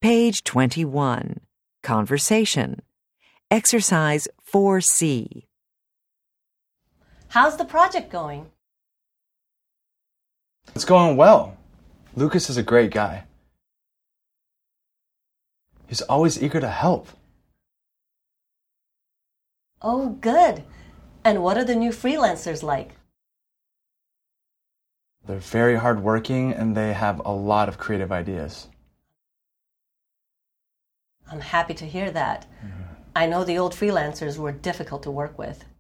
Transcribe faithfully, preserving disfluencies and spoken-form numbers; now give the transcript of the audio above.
Page twenty-one. Conversation. Exercise four C. How's the project going? It's going well. Lucas is a great guy. He's always eager to help. Oh, good. And what are the new freelancers like? They're very hardworking and they have a lot of creative ideas. I'm happy to hear that. Mm-hmm. I know the old freelancers were difficult to work with.